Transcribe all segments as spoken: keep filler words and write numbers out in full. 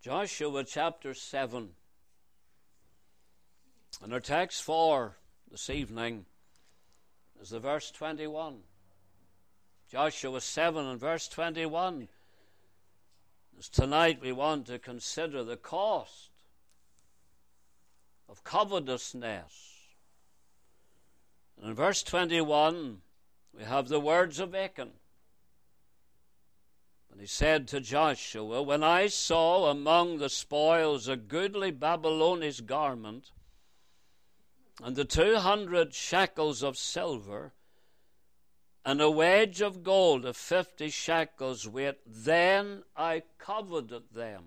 Joshua chapter seven. And our text for this evening is the verse twenty-one. Joshua seven and verse twenty-one. As tonight we want to consider the cost of covetousness. And in verse twenty-one we have the words of Achan. And he said to Joshua, "When I saw among the spoils a goodly Babylonish garment, and the two hundred shekels of silver, and a wedge of gold of fifty shekels weight, then I coveted them,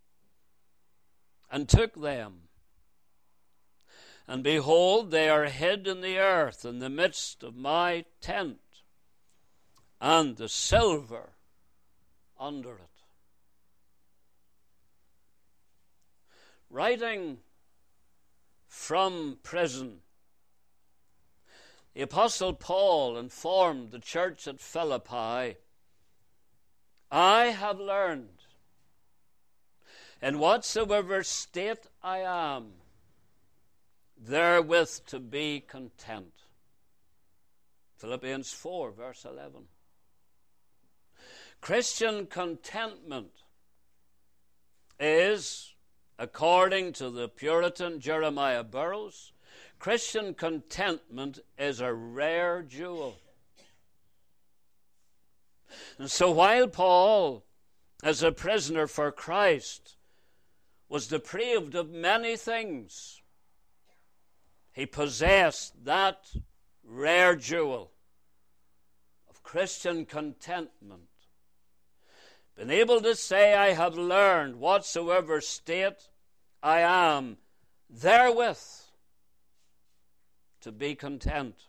and took them. And behold, they are hid in the earth in the midst of my tent, and the silver under it." Writing from prison, the Apostle Paul informed the church at Philippi, "I have learned, in whatsoever state I am, therewith to be content." Philippians four, verse eleven. Christian contentment is, according to the Puritan Jeremiah Burroughs, Christian contentment is a rare jewel. And so while Paul, as a prisoner for Christ, was deprived of many things, he possessed that rare jewel of Christian contentment. Been able to say, "I have learned whatsoever state I am, therewith to be content."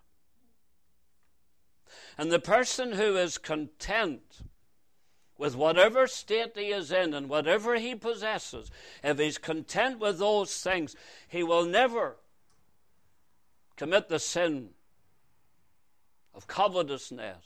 And the person who is content with whatever state he is in and whatever he possesses, if he's content with those things, he will never commit the sin of covetousness.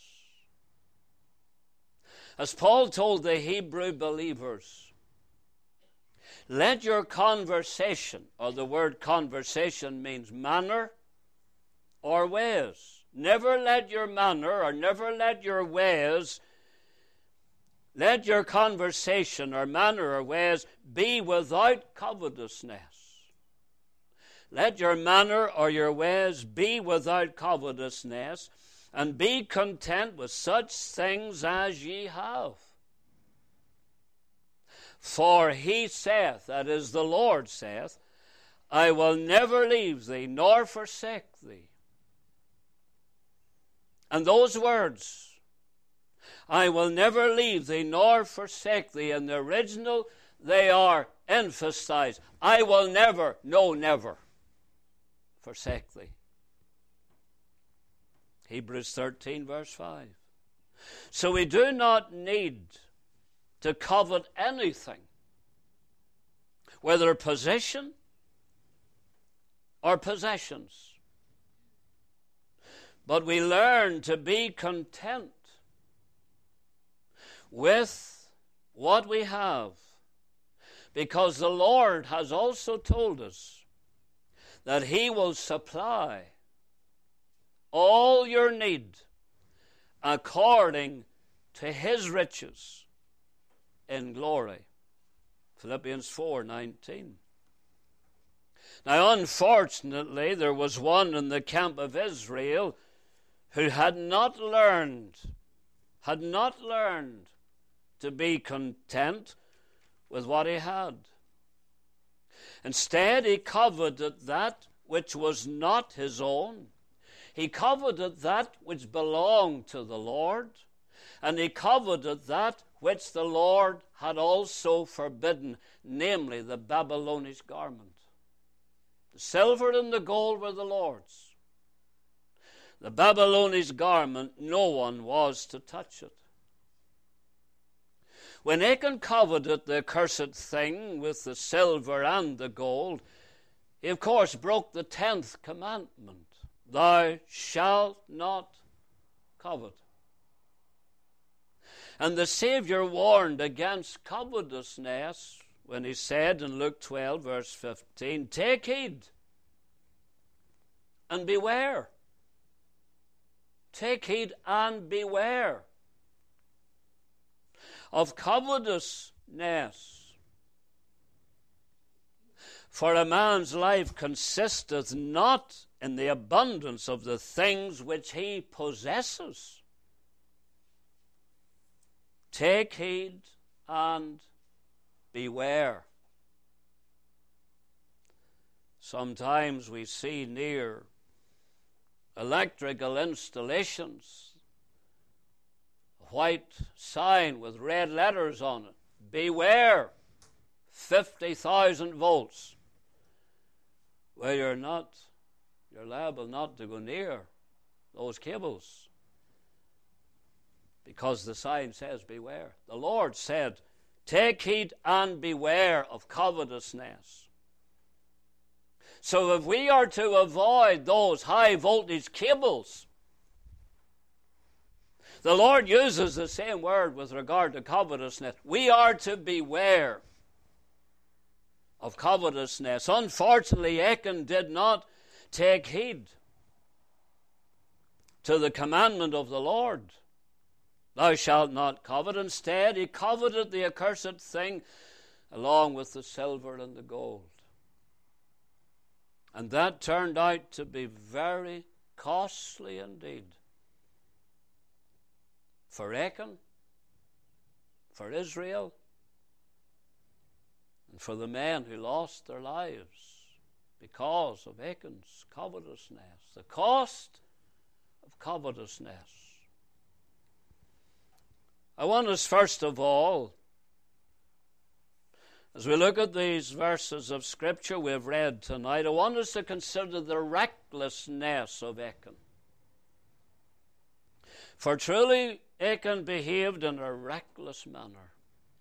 As Paul told the Hebrew believers, let your conversation, or the word conversation means manner or ways. Never let your manner or never let your ways, let your conversation or manner or ways be without covetousness. Let your manner or your ways be without covetousness, and be content with such things as ye have. For he saith, that is, the Lord saith, "I will never leave thee nor forsake thee." And those words, "I will never leave thee nor forsake thee," in the original, they are emphasized. I will never, no, never forsake thee. Hebrews thirteen, verse five. So we do not need to covet anything, whether position or possessions. But we learn to be content with what we have, because the Lord has also told us that He will supply all your need according to His riches in glory. Philippians four nineteen. Now, unfortunately, there was one in the camp of Israel who had not learned, had not learned to be content with what he had. Instead, he coveted that which was not his own. He coveted that which belonged to the Lord, and he coveted that which the Lord had also forbidden, namely the Babylonish garment. The silver and the gold were the Lord's. The Babylonish garment, no one was to touch it. When Achan coveted the accursed thing with the silver and the gold, he of course broke the tenth commandment. Thou shalt not covet. And the Savior warned against covetousness when he said in Luke twelve, verse fifteen, take heed and beware. Take heed and beware of covetousness. For a man's life consisteth not in the abundance of the things which he possesses. Take heed and beware. Sometimes we see near electrical installations a white sign with red letters on it. Beware, fifty thousand volts. Well, you're not, you're liable not to go near those cables because the sign says beware. The Lord said, take heed and beware of covetousness. So if we are to avoid those high voltage cables, the Lord uses the same word with regard to covetousness. We are to beware of covetousness. Unfortunately, Achan did not take heed to the commandment of the Lord. Thou shalt not covet. Instead, he coveted the accursed thing along with the silver and the gold. And that turned out to be very costly indeed for Achan, for Israel, and for the men who lost their lives because of Achan's covetousness. The cost of covetousness. I want us first of all, as we look at these verses of Scripture we've read tonight, I want us to consider the recklessness of Achan. For truly Achan behaved in a reckless manner.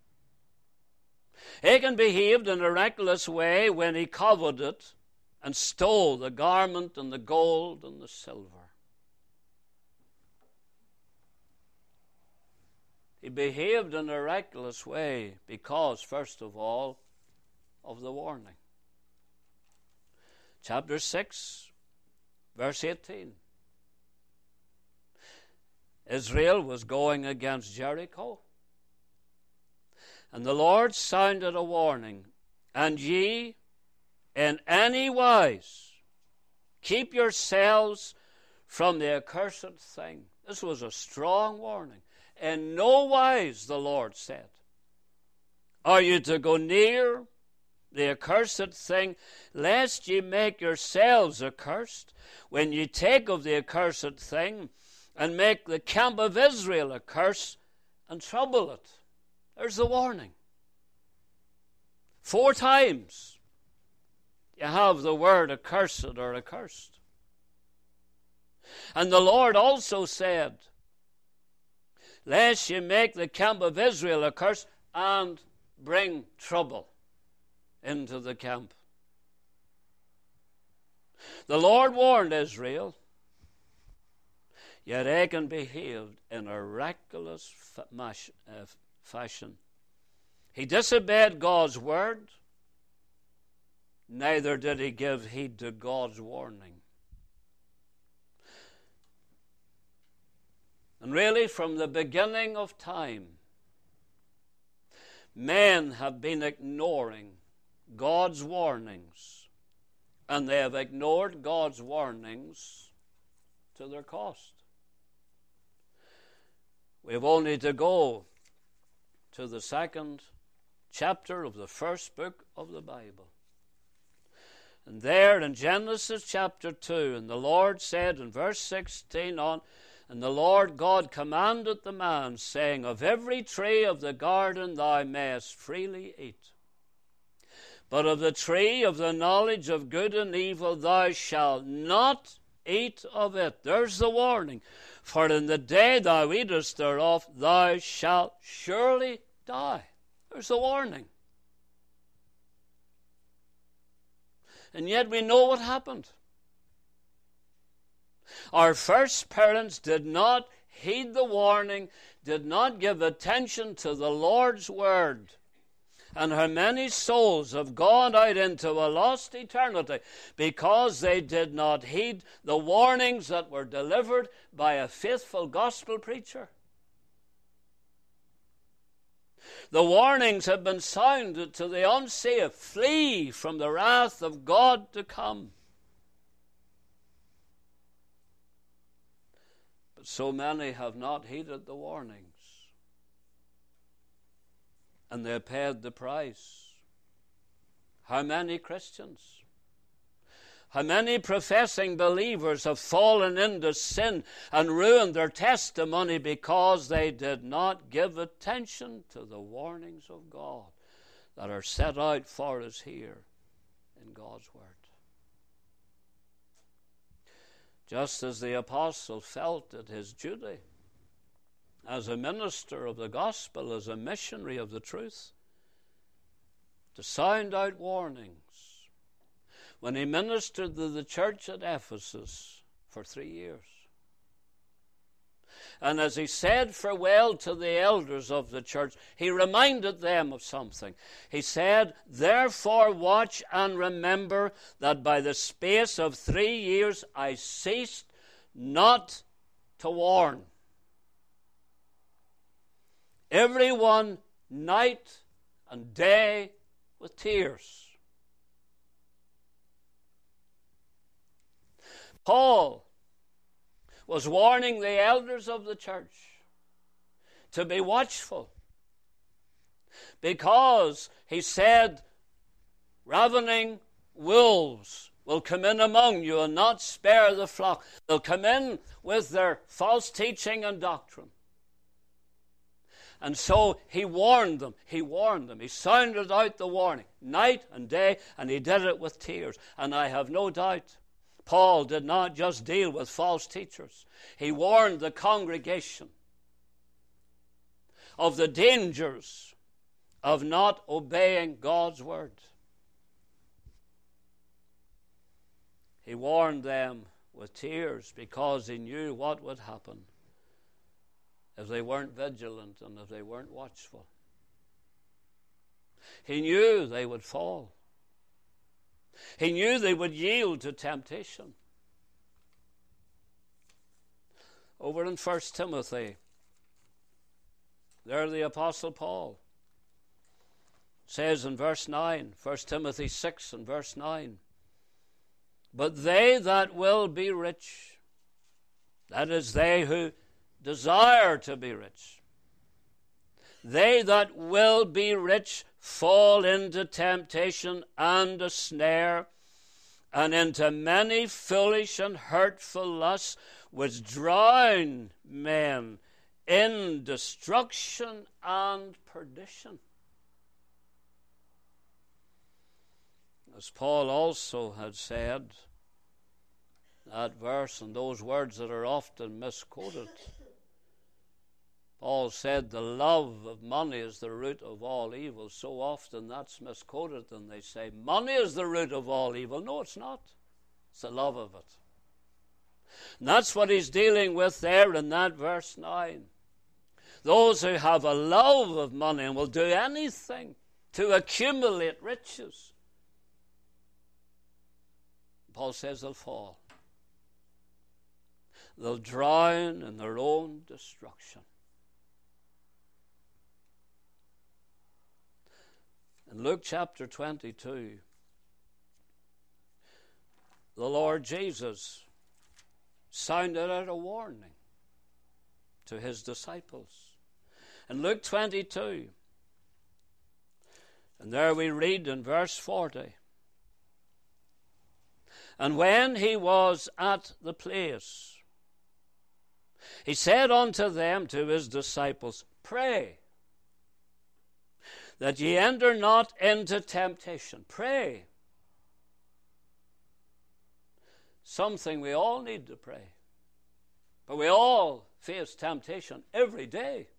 Achan behaved in a reckless way when he coveted and stole the garment and the gold and the silver. He behaved in a reckless way because, first of all, of the warning. Chapter six, verse eighteen. Israel was going against Jericho, and the Lord sounded a warning, and ye in any wise keep yourselves from the accursed thing. This was a strong warning. In no wise, the Lord said, are you to go near the accursed thing, lest ye make yourselves accursed, when ye take of the accursed thing, and make the camp of Israel a curse, and trouble it. There's the warning. Four times you have the word accursed or accursed. And the Lord also said, lest ye make the camp of Israel a curse and bring trouble into the camp. The Lord warned Israel, yet Achan behaved in a reckless fashion. He disobeyed God's word, neither did he give heed to God's warning. And really, from the beginning of time, men have been ignoring God's warnings, and they have ignored God's warnings to their cost. We have only to go to the second chapter of the first book of the Bible. And there in Genesis chapter two, and the Lord said in verse sixteen on, and the Lord God commanded the man, saying, of every tree of the garden thou mayest freely eat, but of the tree of the knowledge of good and evil thou shalt not eat of it. There's the warning. For in the day thou eatest thereof, thou shalt surely die. There's the warning. And yet we know what happened. Our first parents did not heed the warning, did not give attention to the Lord's word. And how many souls have gone out into a lost eternity because they did not heed the warnings that were delivered by a faithful gospel preacher. The warnings have been sounded to the unsaved. Flee from the wrath of God to come. But so many have not heeded the warnings. And they paid the price. How many Christians, how many professing believers have fallen into sin and ruined their testimony because they did not give attention to the warnings of God that are set out for us here in God's Word. Just as the apostle felt it his duty as a minister of the gospel, as a missionary of the truth, to sound out warnings when he ministered to the church at Ephesus for three years. And as he said farewell to the elders of the church, he reminded them of something. He said, "Therefore watch and remember that by the space of three years I ceased not to warn everyone night and day with tears." Paul was warning the elders of the church to be watchful, because he said, ravening wolves will come in among you and not spare the flock. They'll come in with their false teaching and doctrine. And so he warned them. He warned them. He sounded out the warning night and day, and he did it with tears. And I have no doubt Paul did not just deal with false teachers. He warned the congregation of the dangers of not obeying God's word. He warned them with tears because he knew what would happen if they weren't vigilant and if they weren't watchful. He knew they would fall. He knew they would yield to temptation. Over in First Timothy, there the Apostle Paul says in verse nine, First Timothy six and verse nine, "But they that will be rich," that is, they who desire to be rich, "they that will be rich fall into temptation and a snare, and into many foolish and hurtful lusts, which drown men in destruction and perdition." As Paul also had said, that verse and those words that are often misquoted, Paul said the love of money is the root of all evil. So often that's misquoted, and they say money is the root of all evil. No, it's not. It's the love of it. And that's what he's dealing with there in that verse nine. Those who have a love of money and will do anything to accumulate riches, Paul says they'll fall. They'll drown in their own destruction. In Luke chapter twenty-two, the Lord Jesus sounded out a warning to his disciples. In Luke twenty-two, and there we read in verse forty, "And when he was at the place, he said unto them," to his disciples, "Pray that ye enter not into temptation." Pray. Something we all need to pray. But we all face temptation every day.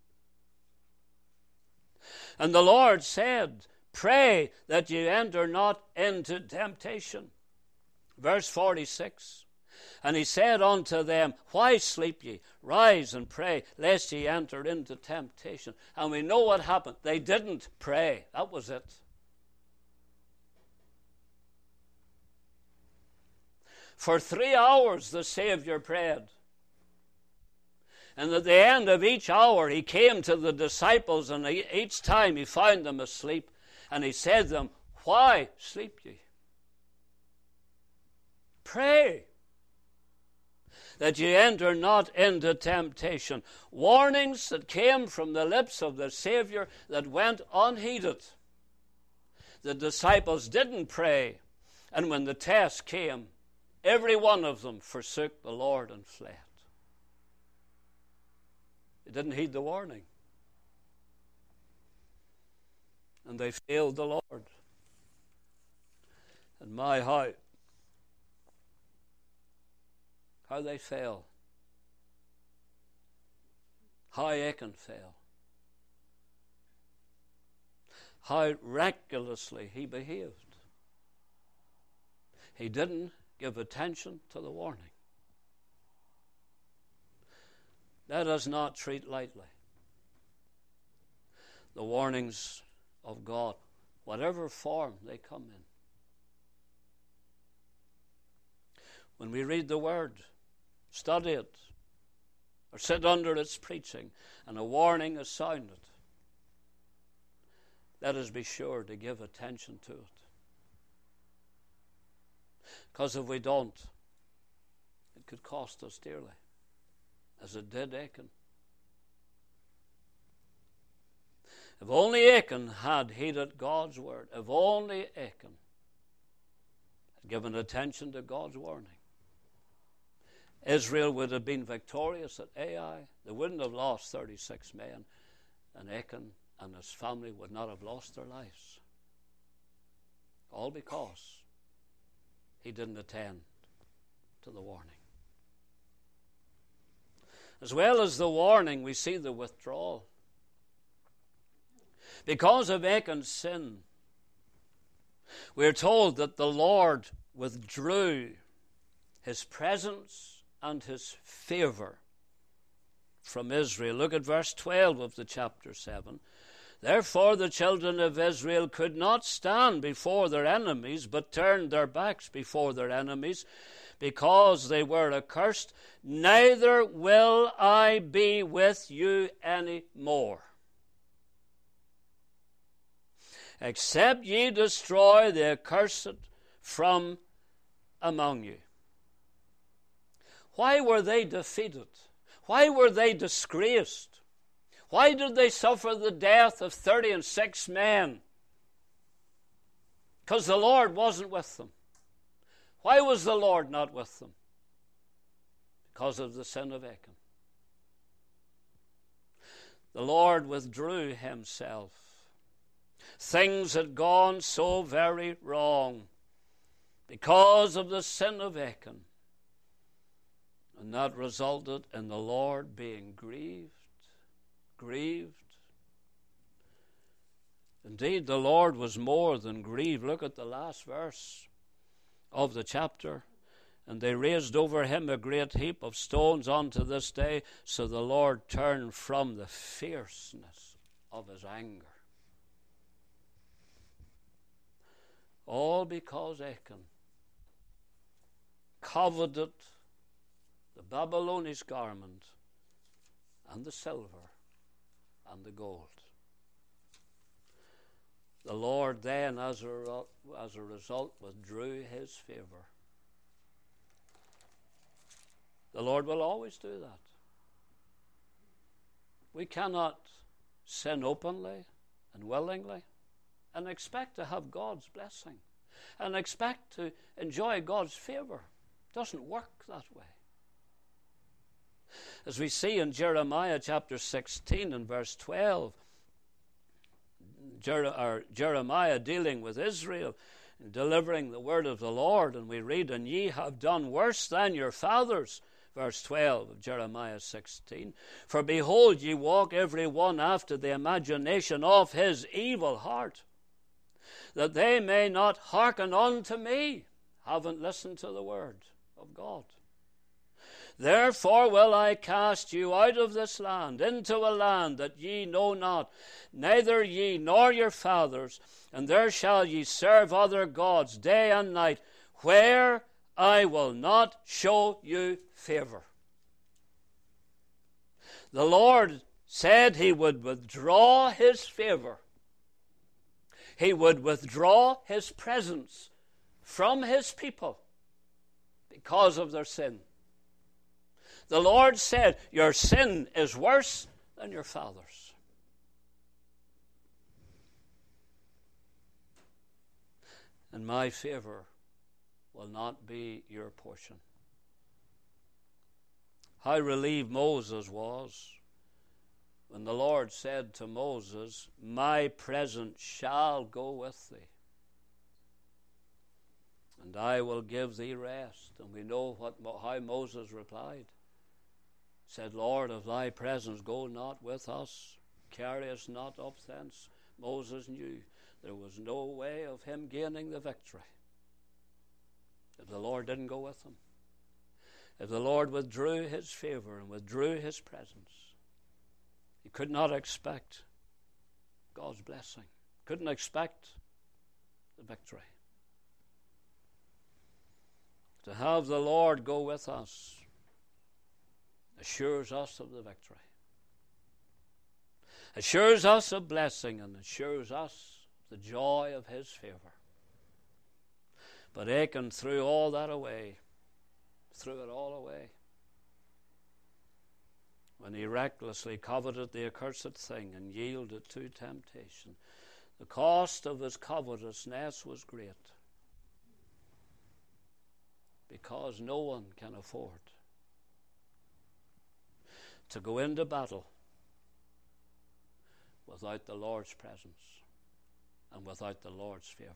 And the Lord said, "Pray that ye enter not into temptation." Verse forty-six, And he said unto them, why sleep ye? Rise and pray, lest ye enter into temptation. And we know what happened. They didn't pray. That was it. For three hours the Savior prayed. And at the end of each hour he came to the disciples, and each time he found them asleep. And he said to them, why sleep ye? Pray that ye enter not into temptation. Warnings that came from the lips of the Savior that went unheeded. The disciples didn't pray, and when the test came, every one of them forsook the Lord and fled. They didn't heed the warning. And they failed the Lord. And my, how, how they fell. How Achan fell. How recklessly he behaved. He didn't give attention to the warning. Let us not treat lightly the warnings of God, whatever form they come in. When we read the Word, study it, or sit under its preaching, and a warning is sounded, let us be sure to give attention to it. Because if we don't, it could cost us dearly, as it did Achan. If only Achan had heeded God's word, if only Achan had given attention to God's warning, Israel would have been victorious at Ai. They wouldn't have lost thirty-six men, and Achan and his family would not have lost their lives. All because he didn't attend to the warning. As well as the warning, we see the withdrawal. Because of Achan's sin, we are told that the Lord withdrew his presence and his favor from Israel. Look at verse twelve of the chapter seven. Therefore the children of Israel could not stand before their enemies, but turned their backs before their enemies, because they were accursed. Neither will I be with you any more, except ye destroy the accursed from among you. Why were they defeated? Why were they disgraced? Why did they suffer the death of thirty and six men? Because the Lord wasn't with them. Why was the Lord not with them? Because of the sin of Achan. The Lord withdrew himself. Things had gone so very wrong because of the sin of Achan. And that resulted in the Lord being grieved. Grieved. Indeed, the Lord was more than grieved. Look at the last verse of the chapter. And they raised over him a great heap of stones unto this day, so the Lord turned from the fierceness of his anger. All because Achan coveted the Babylonish garment and the silver and the gold. The Lord then, as a, as a result, withdrew his favor. The Lord will always do that. We cannot sin openly and willingly and expect to have God's blessing and expect to enjoy God's favor. It doesn't work that way. As we see in Jeremiah chapter sixteen and verse twelve, Jer- or Jeremiah dealing with Israel, delivering the word of the Lord, and we read, and ye have done worse than your fathers, verse twelve of Jeremiah sixteen. For behold, ye walk every one after the imagination of his evil heart, that they may not hearken unto me. Haven't listened to the word of God. Therefore will I cast you out of this land, into a land that ye know not, neither ye nor your fathers, and there shall ye serve other gods day and night, where I will not show you favor. The Lord said he would withdraw his favor. He would withdraw his presence from his people because of their sin. The Lord said, your sin is worse than your father's. And my favor will not be your portion. How relieved Moses was when the Lord said to Moses, my presence shall go with thee, and I will give thee rest. And we know what how Moses replied. Said, Lord, if thy presence go not with us, carry us not up thence. Moses knew there was no way of him gaining the victory if the Lord didn't go with him. If the Lord withdrew his favor and withdrew his presence, he could not expect God's blessing. Couldn't expect the victory. To have the Lord go with us assures us of the victory, assures us of blessing, and assures us the joy of his favor. But Achan threw all that away, threw it all away, when he recklessly coveted the accursed thing and yielded to temptation. The cost of his covetousness was great, because no one can afford to go into battle without the Lord's presence and without the Lord's favor.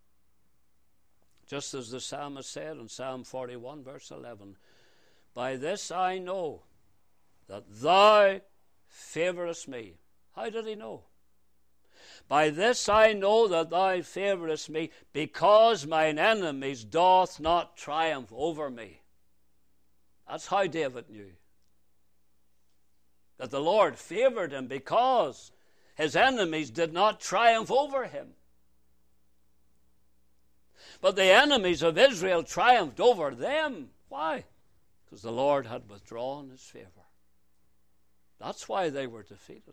Just as the psalmist said in Psalm forty-one, verse eleven, by this I know that thou favorest me. How did he know? By this I know that thou favorest me, because mine enemies doth not triumph over me. That's how David knew that the Lord favored him, because his enemies did not triumph over him. But the enemies of Israel triumphed over them. Why? Because the Lord had withdrawn his favor. That's why they were defeated.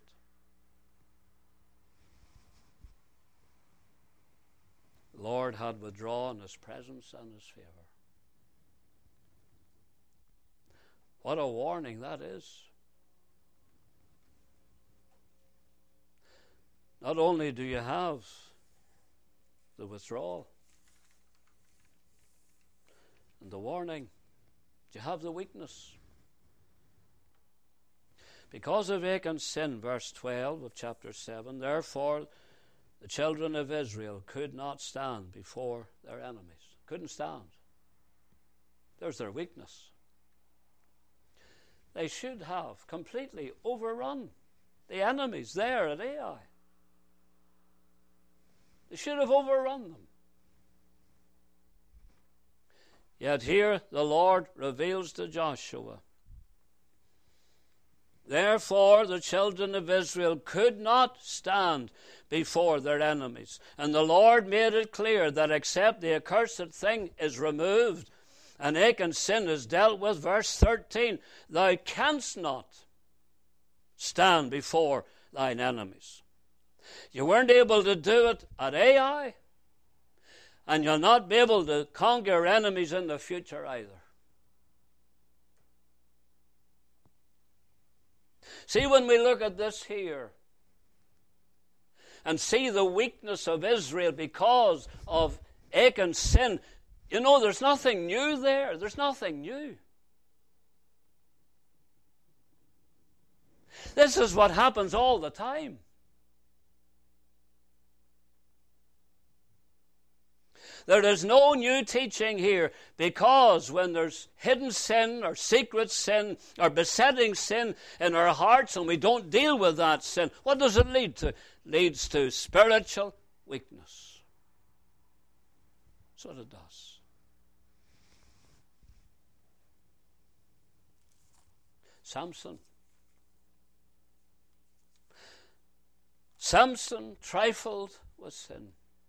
The Lord had withdrawn his presence and his favor. What a warning that is. Not only do you have the withdrawal and the warning, you have the weakness. Because of Achan's sin, verse twelve of chapter seven, therefore the children of Israel could not stand before their enemies. Couldn't stand. There's their weakness. They should have completely overrun the enemies there at Ai. They should have overrun them. Yet here the Lord reveals to Joshua, therefore the children of Israel could not stand before their enemies. And the Lord made it clear that except the accursed thing is removed and Achan's sin is dealt with, verse thirteen, thou canst not stand before thine enemies. You weren't able to do it at Ai, and you'll not be able to conquer your enemies in the future either. See, when we look at this here and see the weakness of Israel because of Achan's sin, you know, there's nothing new there. There's nothing new. This is what happens all the time. There is no new teaching here, because when there's hidden sin or secret sin or besetting sin in our hearts and we don't deal with that sin, what does it lead to? It leads to spiritual weakness. That's what it does. Samson. Samson trifled with sin.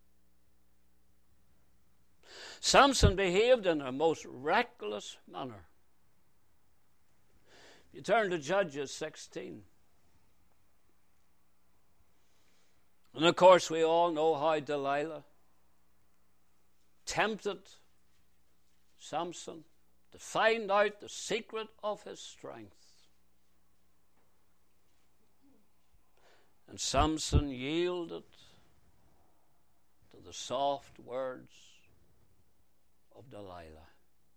Samson behaved in a most reckless manner. You turn to Judges sixteen. And of course we all know how Delilah tempted Samson to find out the secret of his strength. And Samson yielded to the soft words of Delilah.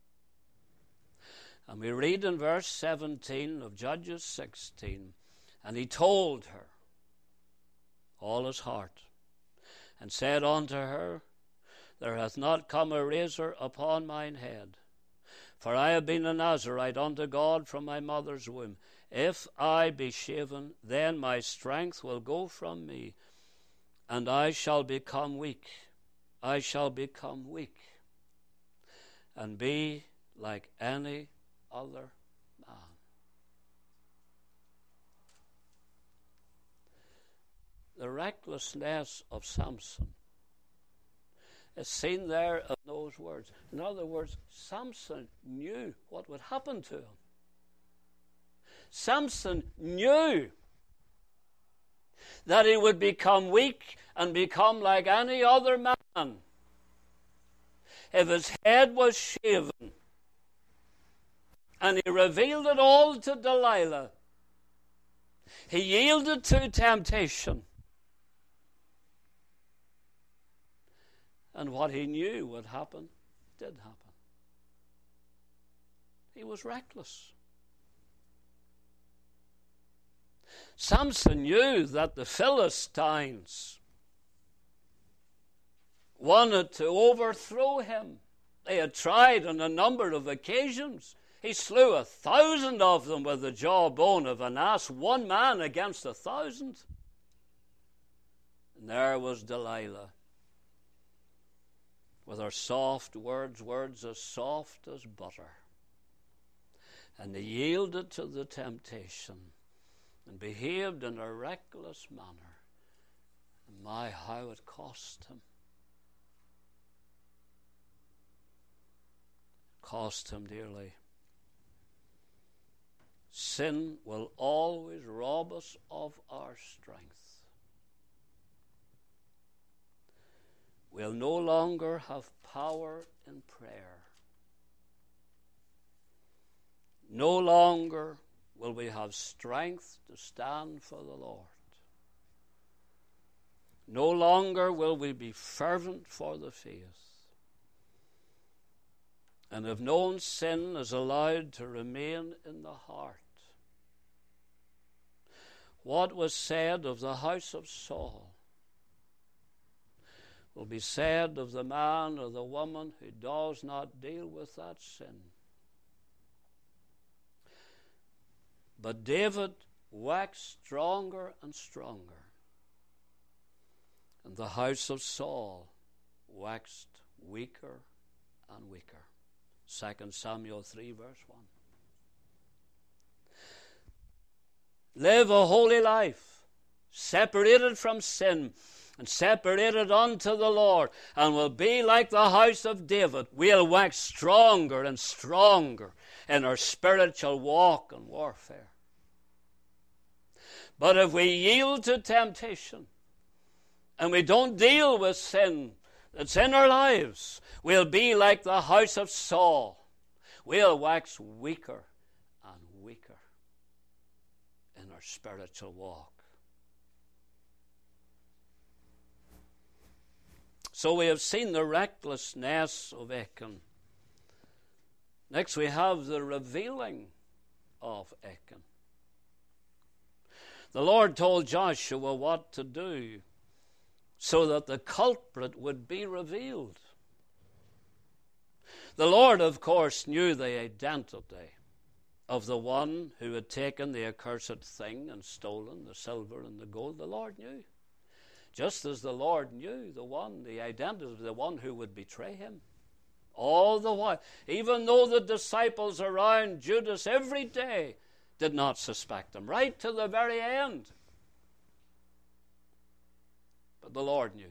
And we read in verse seventeen of Judges sixteen, and he told her all his heart, and said unto her, There hath not come a razor upon mine head, for I have been a Nazarite unto God from my mother's womb. If I be shaven, then my strength will go from me, and I shall become weak. I shall become weak, and be like any other man. The recklessness of Samson is seen there in those words. In other words, Samson knew what would happen to him. Samson knew that he would become weak and become like any other man if his head was shaven. And he revealed it all to Delilah. He yielded to temptation. And what he knew would happen did happen. He was reckless. Samson knew that the Philistines wanted to overthrow him. They had tried on a number of occasions. He slew a thousand of them with the jawbone of an ass, one man against a thousand. And there was Delilah, with her soft words, words as soft as butter. And they yielded to the temptation and behaved in a reckless manner. And my, how it cost him. It cost him dearly. Sin will always rob us of our strength. We'll no longer have power in prayer. No longer will we have strength to stand for the Lord. No longer will we be fervent for the faith. And if known sin is allowed to remain in the heart, what was said of the house of Saul will be said of the man or the woman who does not deal with that sin. But David waxed stronger and stronger, and the house of Saul waxed weaker and weaker. Second Samuel three, verse one. Live a holy life, separated from sin, and separated unto the Lord, and will be like the house of David. We'll wax stronger and stronger in our spiritual walk and warfare. But if we yield to temptation, and we don't deal with sin that's in our lives, we'll be like the house of Saul. We'll wax weaker and weaker in our spiritual walk. So we have seen the recklessness of Achan. Next we have the revealing of Achan. The Lord told Joshua what to do so that the culprit would be revealed. The Lord, of course, knew the identity of the one who had taken the accursed thing and stolen the silver and the gold. The Lord knew. Just as the Lord knew the one, the identity of the one who would betray him. All the while, even though the disciples around Judas every day did not suspect him, right to the very end. But the Lord knew.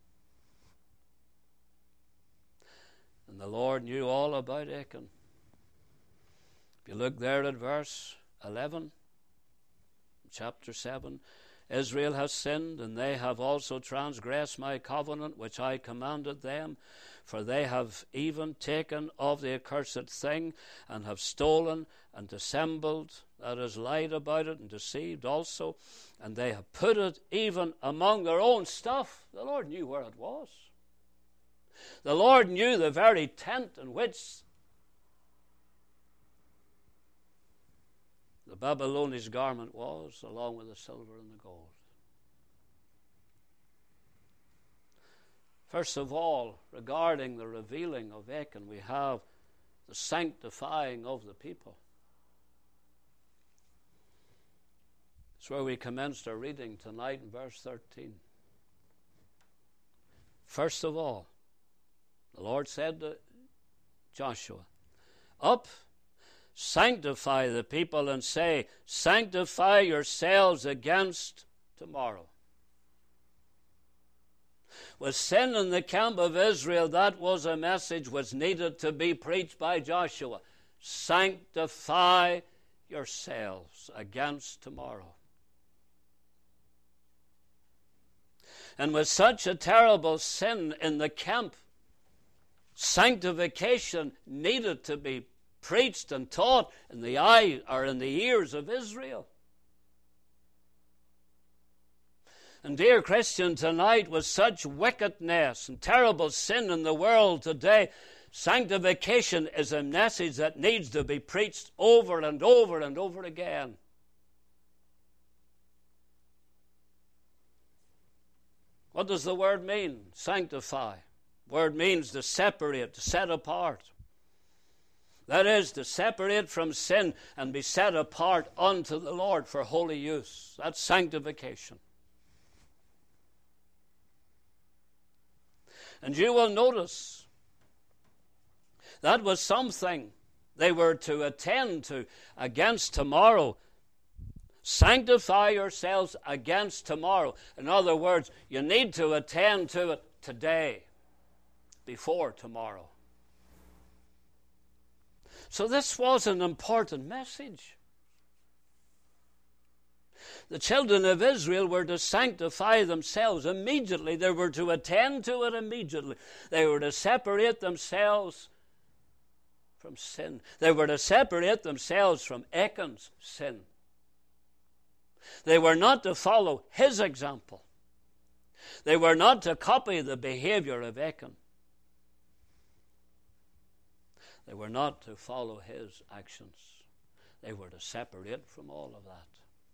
And the Lord knew all about Achan. If you look there at verse eleven, chapter seven, Israel has sinned, and they have also transgressed my covenant which I commanded them, for they have even taken of the accursed thing, and have stolen and dissembled, that is, lied about it, and deceived also, and they have put it even among their own stuff. The Lord knew where it was. The Lord knew the very tent in which the Babylonish garment was, along with the silver and the gold. First of all, regarding the revealing of Achan, we have the sanctifying of the people. It's where we commenced our reading tonight in verse thirteen. First of all, the Lord said to Joshua, "Up, sanctify the people, and say, sanctify yourselves against tomorrow." With sin in the camp of Israel, that was a message which needed to be preached by Joshua. Sanctify yourselves against tomorrow. And with such a terrible sin in the camp, sanctification needed to be preached and taught in the eye or in the ears of Israel. And dear Christian, tonight, with such wickedness and terrible sin in the world today, sanctification is a message that needs to be preached over and over and over again. What does the word mean? Sanctify. The word means to separate, to set apart. That is, to separate from sin and be set apart unto the Lord for holy use. That's sanctification. And you will notice that was something they were to attend to against tomorrow. Sanctify yourselves against tomorrow. In other words, you need to attend to it today, before tomorrow. So this was an important message. The children of Israel were to sanctify themselves immediately. They were to attend to it immediately. They were to separate themselves from sin. They were to separate themselves from Achan's sin. They were not to follow his example. They were not to copy the behavior of Achan. They were not to follow his actions. They were to separate from all of that.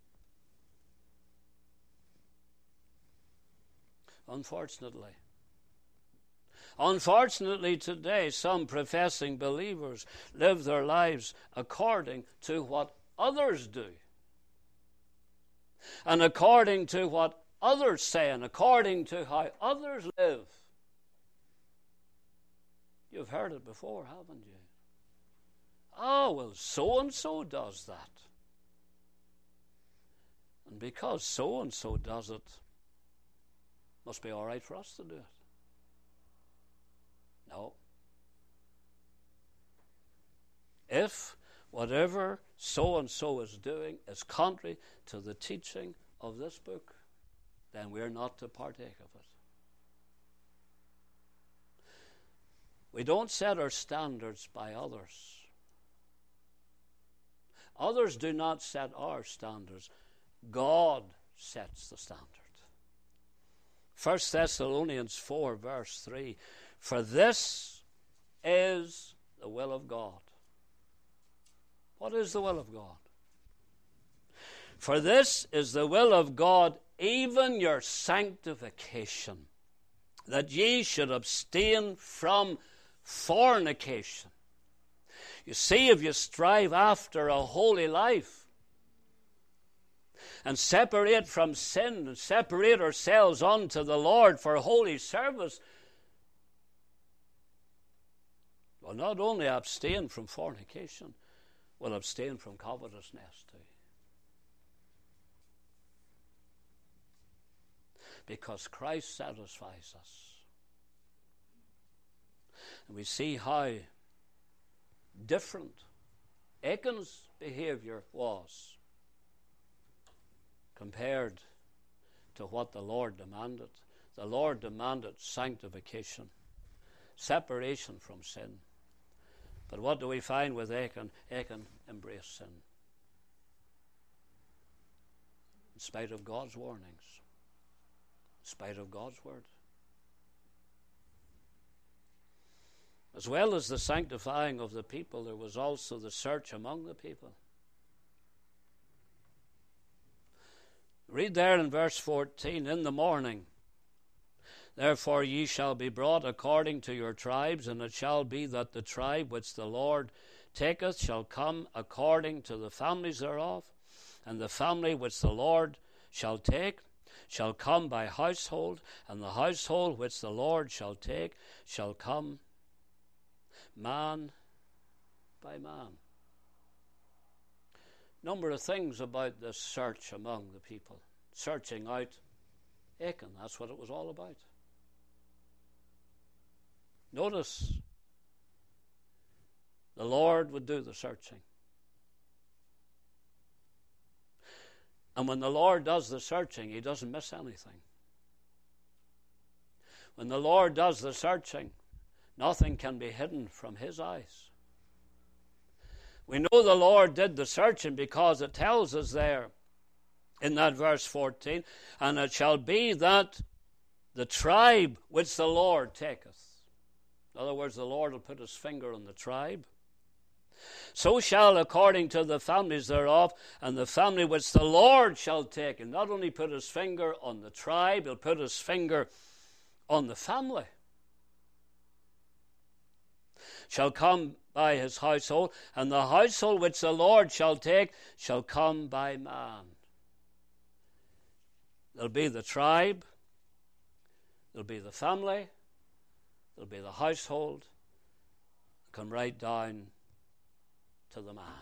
Unfortunately, unfortunately today, some professing believers live their lives according to what others do, and according to what others say, and according to how others live. You've heard it before, haven't you? Oh, well, so-and-so does that. And because so-and-so does it, must be all right for us to do it. No. If whatever so-and-so is doing is contrary to the teaching of this book, then we're not to partake of it. We don't set our standards by others. Others do not set our standards. God sets the standard. First Thessalonians four, verse three. For this is the will of God. What is the will of God? For this is the will of God, even your sanctification, that ye should abstain from fornication. You see, if you strive after a holy life, and separate from sin, and separate ourselves unto the Lord for holy service, we'll not only abstain from fornication, will abstain from covetousness too. Because Christ satisfies us. And we see how different Achan's behavior was compared to what the Lord demanded. The Lord demanded sanctification, separation from sin. But what do we find with Achan? Achan embraced sin. In spite of God's warnings, in spite of God's word. As well as the sanctifying of the people, there was also the search among the people. Read there in verse fourteen, in the morning, therefore ye shall be brought according to your tribes, and it shall be that the tribe which the Lord taketh shall come according to the families thereof, and the family which the Lord shall take shall come by household, and the household which the Lord shall take shall come man by man. Number of things about this search among the people. Searching out Achan, that's what it was all about. Notice, the Lord would do the searching. And when the Lord does the searching, he doesn't miss anything. When the Lord does the searching, nothing can be hidden from his eyes. We know the Lord did the searching because it tells us there in that verse fourteen, and it shall be that the tribe which the Lord taketh. In other words, the Lord will put his finger on the tribe. So shall according to the families thereof, and the family which the Lord shall take. And not only put his finger on the tribe, he'll put his finger on the family. Shall come by his household, and the household which the Lord shall take shall come by man. There'll be the tribe, there'll be the family, there'll be the household, come right down to the man.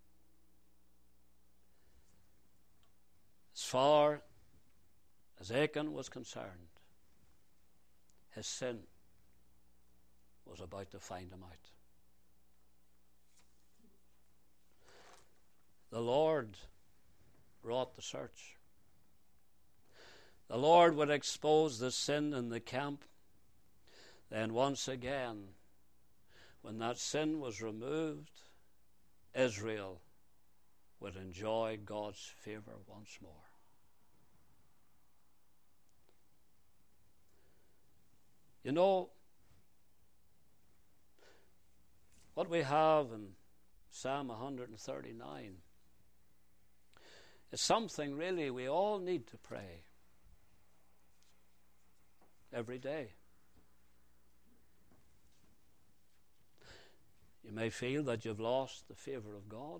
As far as Achan was concerned, his sin was about to find him out. The Lord wrought the search. The Lord would expose the sin in the camp. Then once again, when that sin was removed, Israel would enjoy God's favor once more. You know, what we have in Psalm one thirty-nine is something really we all need to pray every day. You may feel that you've lost the favor of God.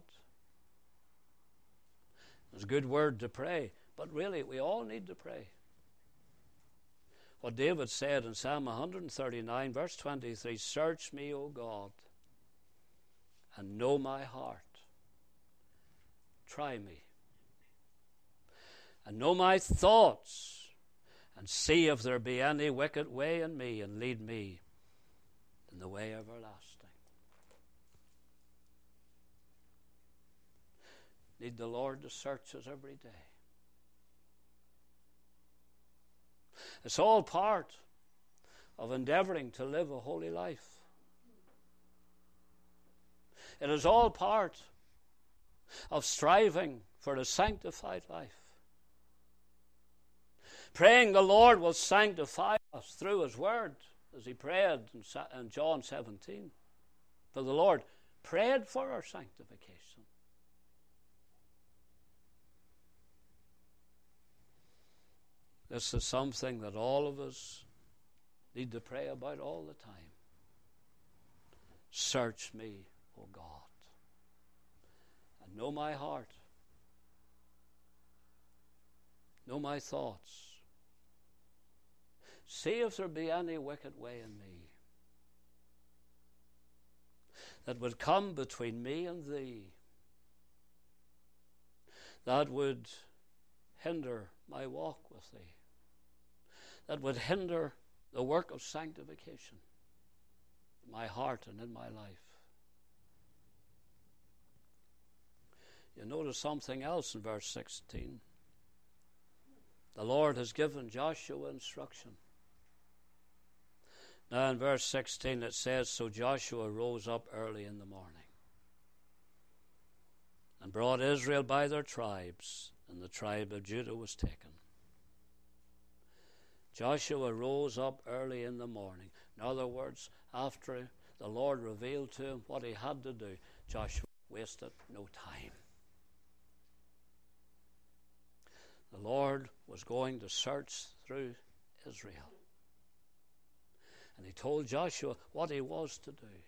It's a good word to pray, but really we all need to pray. What David said in Psalm one thirty-nine, verse twenty-three, search me, O God, and know my heart. Try me, and know my thoughts, and see if there be any wicked way in me, and lead me in the way everlasting. Need the Lord to search us every day. It's all part of endeavoring to live a holy life. It is all part of striving for a sanctified life. Praying the Lord will sanctify us through his word, as he prayed in John seventeen. For the Lord prayed for our sanctification. This is something that all of us need to pray about all the time. Search me, O God, and know my heart. Know my thoughts. See if there be any wicked way in me that would come between me and thee, that would hinder my walk with thee, that would hinder the work of sanctification in my heart and in my life. You notice something else in verse sixteen. The Lord has given Joshua instruction. Now in verse sixteen it says, so Joshua rose up early in the morning and brought Israel by their tribes, and the tribe of Judah was taken. Joshua rose up early in the morning. In other words, after the Lord revealed to him what he had to do, Joshua wasted no time. The Lord was going to search through Israel. And he told Joshua what he was to do.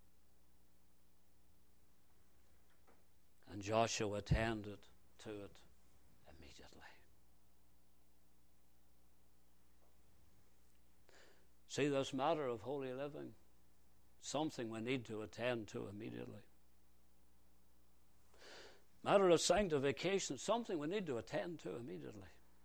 And Joshua attended to it immediately. See, this matter of holy living, something we need to attend to immediately. Matter of sanctification, something we need to attend to immediately.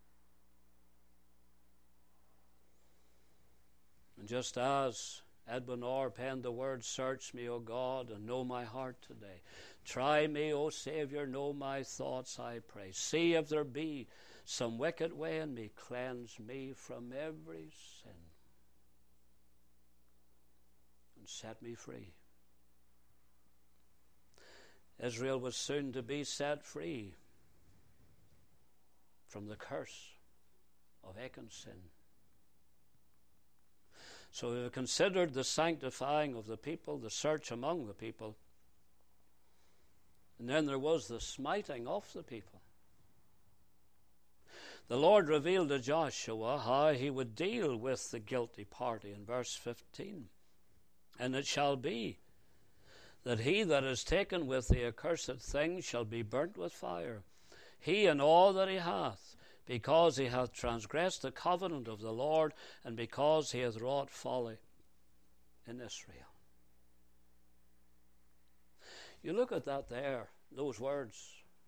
And just as Edwin Orr penned the words, search me, O God, and know my heart today. Try me, O Savior, know my thoughts, I pray. See if there be some wicked way in me. Cleanse me from every sin and set me free. Israel was soon to be set free from the curse of Achan's sin. So we considered the sanctifying of the people, the search among the people, and then there was the smiting of the people. The Lord revealed to Joshua how he would deal with the guilty party in verse fifteen. And it shall be that he that is taken with the accursed thing shall be burnt with fire, he and all that he hath, because he hath transgressed the covenant of the Lord, and because he hath wrought folly in Israel. You look at that there, those words,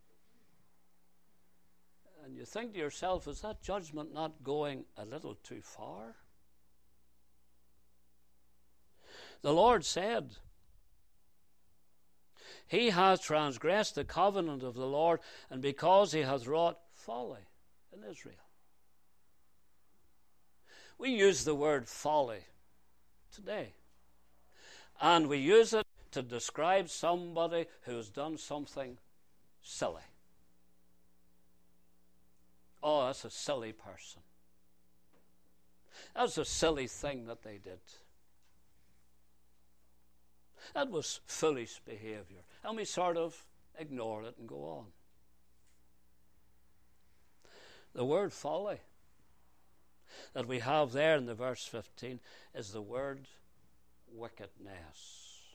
and you think to yourself, is that judgment not going a little too far? The Lord said, he hath transgressed the covenant of the Lord, and because he hath wrought folly in Israel. We use the word folly today, and we use it to describe somebody who has done something silly. Oh, that's a silly person. That's a silly thing that they did. That was foolish behavior. And we sort of ignore it and go on. The word folly that we have there in the verse fifteen is the word wickedness.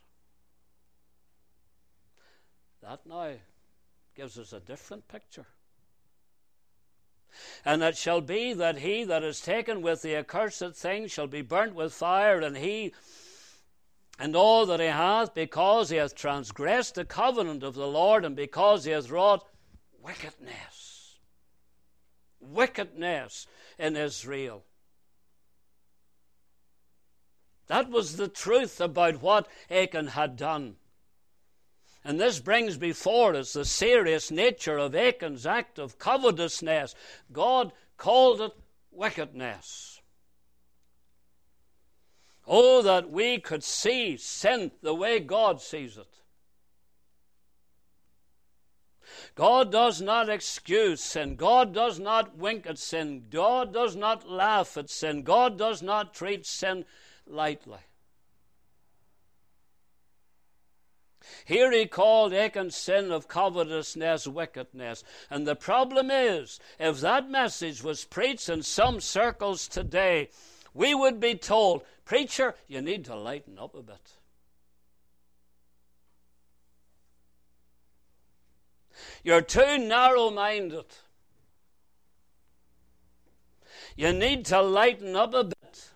That now gives us a different picture. And it shall be that he that is taken with the accursed thing shall be burnt with fire, and he and all that he hath, because he hath transgressed the covenant of the Lord, and because he hath wrought wickedness. Wickedness in Israel. That was the truth about what Achan had done. And this brings before us the serious nature of Achan's act of covetousness. God called it wickedness. Oh, that we could see sin the way God sees it. God does not excuse sin. God does not wink at sin. God does not laugh at sin. God does not treat sin lightly. Here he called Achan's sin of covetousness wickedness. And the problem is, if that message was preached in some circles today, we would be told, preacher, you need to lighten up a bit. You're too narrow-minded. You need to lighten up a bit.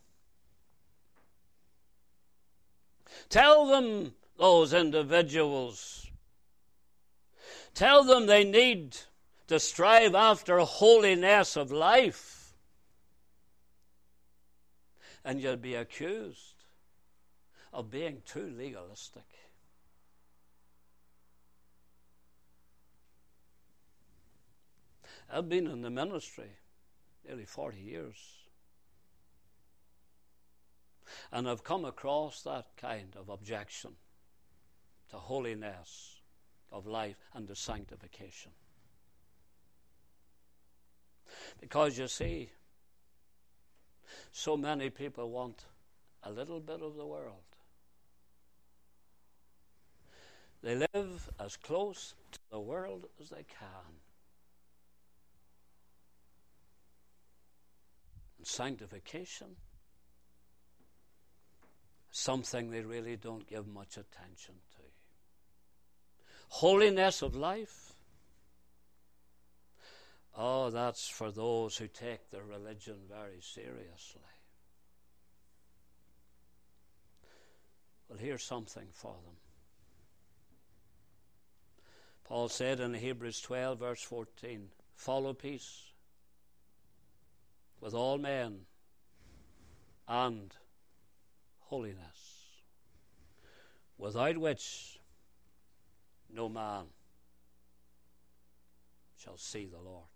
Tell them, those individuals, tell them they need to strive after holiness of life, and you'll be accused of being too legalistic. I've been in the ministry nearly forty years, and I've come across that kind of objection to holiness of life and to sanctification. Because you see, so many people want a little bit of the world. They live as close to the world as they can. And sanctification, something they really don't give much attention to. Holiness of life, oh, that's for those who take their religion very seriously. Well, here's something for them. Paul said in Hebrews twelve, verse fourteen, follow peace with all men and holiness, without which no man shall see the Lord.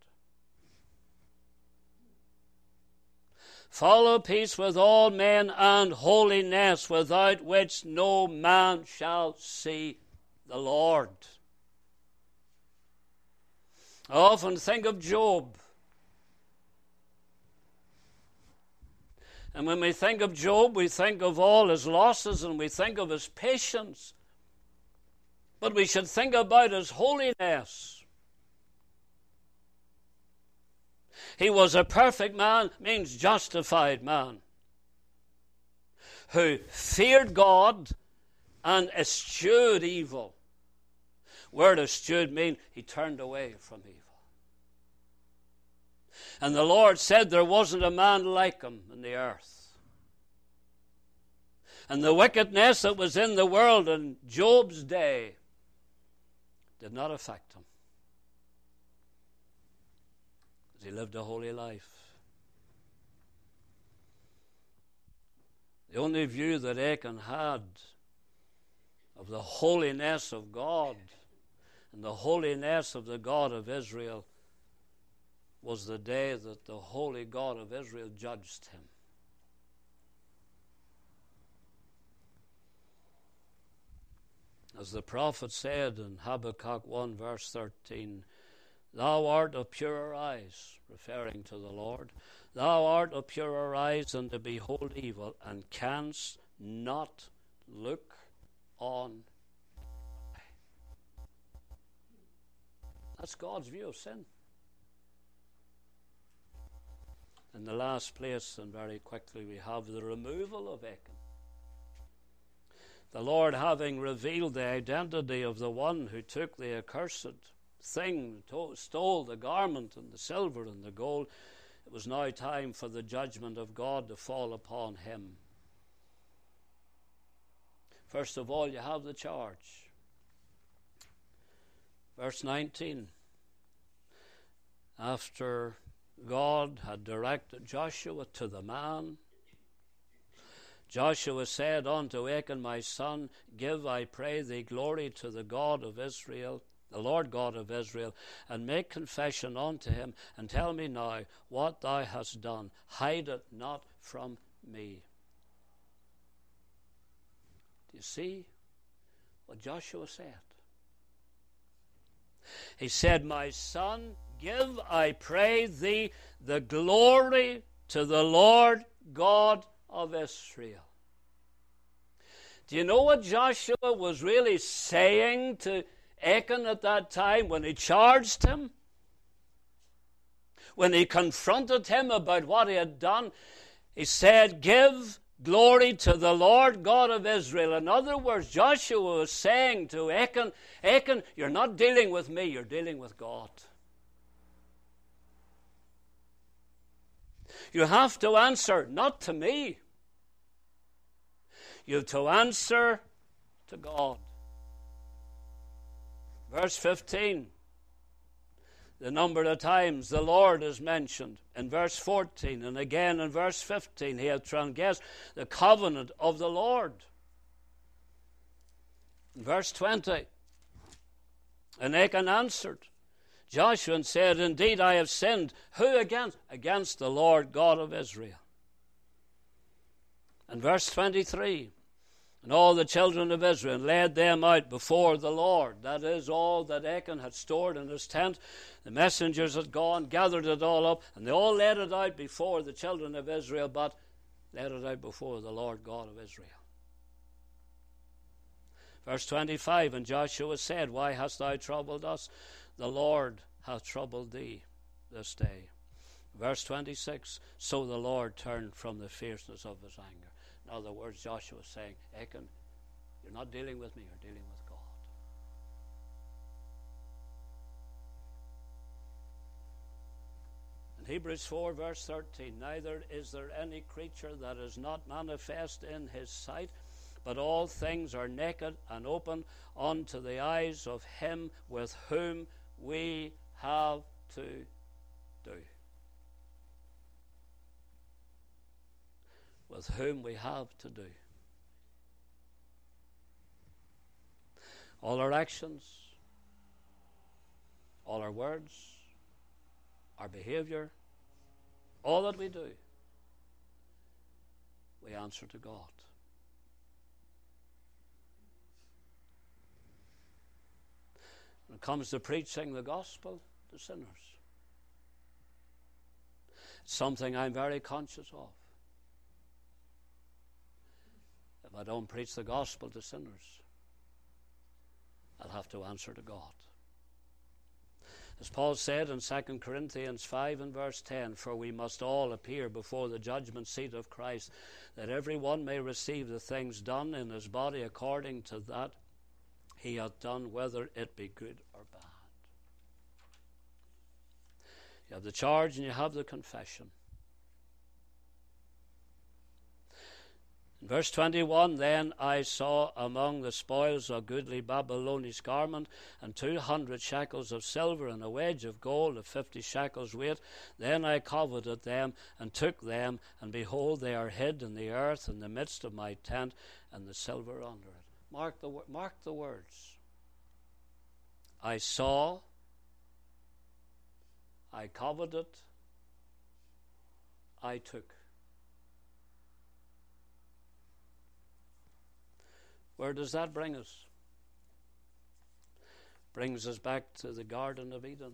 Follow peace with all men and holiness, without which no man shall see the Lord. I often think of Job. And when we think of Job, we think of all his losses and we think of his patience. But we should think about his holiness. He was a perfect man, means justified man, who feared God and eschewed evil. Word eschewed means he turned away from evil. And the Lord said there wasn't a man like him in the earth. And the wickedness that was in the world in Job's day did not affect him, because he lived a holy life. The only view that Achan had of the holiness of God and the holiness of the God of Israel was the day that the holy God of Israel judged him. As the prophet said in Habakkuk one, verse thirteen, thou art of purer eyes, referring to the Lord. Thou art of purer eyes than to behold evil, and canst not look on. That's God's view of sin. In the last place, and very quickly, we have the removal of Achan. The Lord, having revealed the identity of the one who took the accursed thing, stole the garment and the silver and the gold, it was now time for the judgment of God to fall upon him. First of all, you have the charge. Verse nineteen. After God had directed Joshua to the man, Joshua said unto Achan, my son, give, I pray thee, glory to the God of Israel, the Lord God of Israel, and make confession unto him, and tell me now what thou hast done. Hide it not from me. Do you see what Joshua said? He said, my son, give, I pray thee, the glory to the Lord God of Israel. Do you know what Joshua was really saying to Achan at that time when he charged him? When he confronted him about what he had done, he said, give glory to the Lord God of Israel. In other words, Joshua was saying to Achan, Achan, you're not dealing with me, you're dealing with God. You have to answer not to me. You have to answer to God. Verse fifteen. The number of times the Lord is mentioned in verse fourteen, and again in verse fifteen, he had transgressed the covenant of the Lord. In verse twenty, and Achan answered Joshua and said, indeed I have sinned. Who against? Against the Lord God of Israel. And verse twenty-three, and all the children of Israel led them out before the Lord. That is, all that Achan had stored in his tent. The messengers had gone, gathered it all up, and they all led it out before the children of Israel, but led it out before the Lord God of Israel. Verse twenty-five, and Joshua said, why hast thou troubled us? The Lord hath troubled thee this day. Verse twenty-six, so the Lord turned from the fierceness of his anger. In other words, Joshua is saying, Achan, you're not dealing with me, you're dealing with God. In Hebrews four, verse thirteen, neither is there any creature that is not manifest in his sight, but all things are naked and open unto the eyes of him with whom we have to do. With whom we have to do. All our actions, all our words, our behavior, all that we do, we answer to God. When it comes to preaching the gospel to sinners, it's something I'm very conscious of. If I don't preach the gospel to sinners, I'll have to answer to God. As Paul said in Second Corinthians five and verse ten, for we must all appear before the judgment seat of Christ, that every one may receive the things done in his body according to that he hath done, whether it be good or bad. You have the charge and you have the confession. In verse twenty-one, then I saw among the spoils a goodly Babylonish garment, and two hundred shekels of silver, and a wedge of gold of fifty shekels weight. Then I coveted them, and took them, and behold, they are hid in the earth in the midst of my tent, and the silver under it. Mark the, mark the words. I saw, I coveted, I took. Where does that bring us? Brings us back to the Garden of Eden.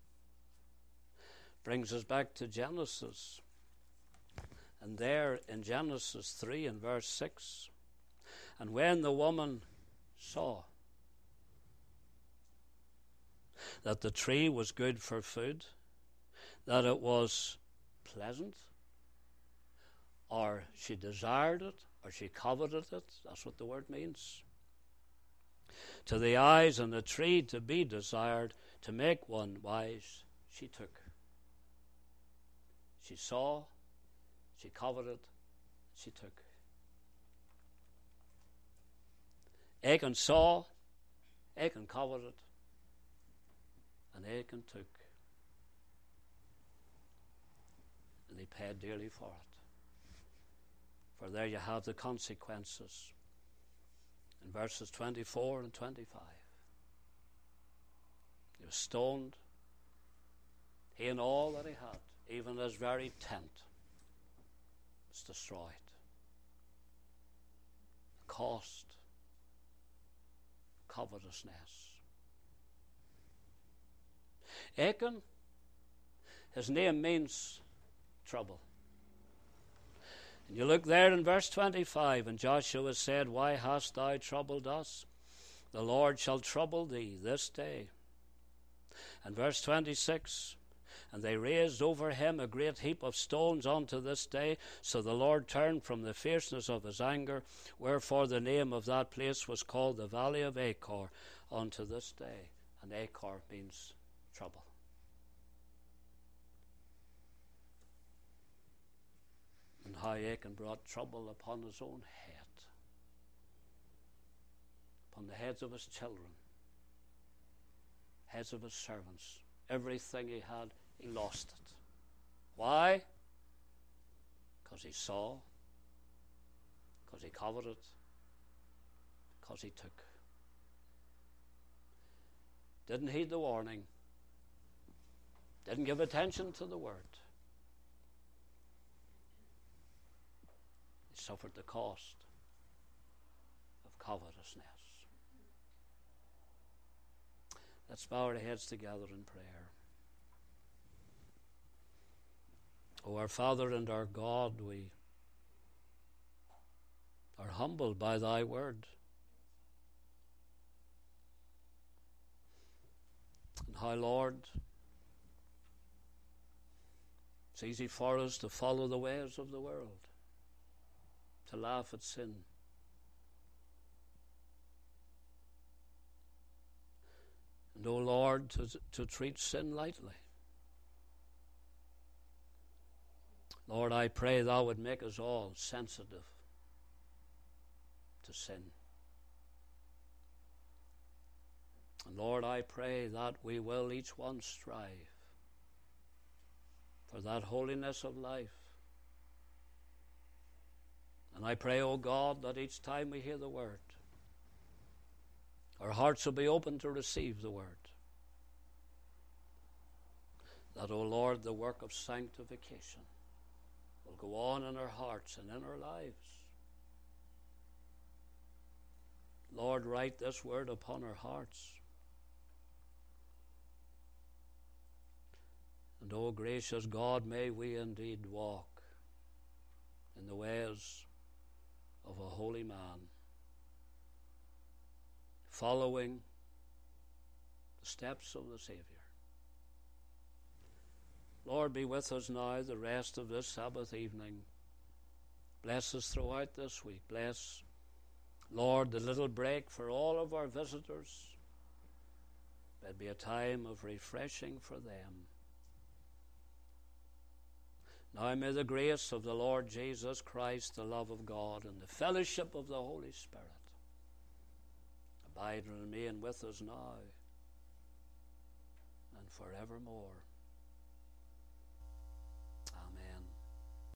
Brings us back to Genesis. And there in Genesis three and verse six, and when the woman saw that the tree was good for food, that it was pleasant, or she desired it, or she coveted it, that's what the word means. To the eyes, and the tree to be desired, to make one wise, she took. She saw, she coveted, she took. Achan saw, Achan coveted, and Achan took. And he paid dearly for it. For there you have the consequences in verses twenty-four and twenty-five. He was stoned, he and all that he had, even his very tent, was destroyed. The cost, covetousness. Achan, his name means trouble. And you look there in verse twenty-five, and Joshua said, why hast thou troubled us? The Lord shall trouble thee this day. And verse twenty-six, and they raised over him a great heap of stones unto this day, so the Lord turned from the fierceness of his anger, wherefore the name of that place was called the Valley of Achor unto this day. And Achor means trouble. And how Achan brought trouble upon his own head, upon the heads of his children, heads of his servants, everything he had, he lost it. Why? Because he saw, because he coveted, because he took. Didn't heed the warning. Didn't give attention to the word. He suffered the cost of covetousness. Let's bow our heads together in prayer. O our Father and our God, we are humbled by thy word. And how, Lord, it's easy for us to follow the ways of the world, to laugh at sin. And, O Lord, to, to treat sin lightly. Lord, I pray thou would make us all sensitive to sin. And Lord, I pray that we will each one strive for that holiness of life. And I pray, O God, that each time we hear the word, our hearts will be open to receive the word. That, O Lord, the work of sanctification will go on in our hearts and in our lives. Lord, write this word upon our hearts. And, O gracious God, may we indeed walk in the ways of a holy man, following the steps of the Savior. Lord, be with us now the rest of this Sabbath evening. Bless us throughout this week. Bless, Lord, the little break for all of our visitors. Let it be a time of refreshing for them. Now may the grace of the Lord Jesus Christ, the love of God, and the fellowship of the Holy Spirit abide and remain with us now and forevermore.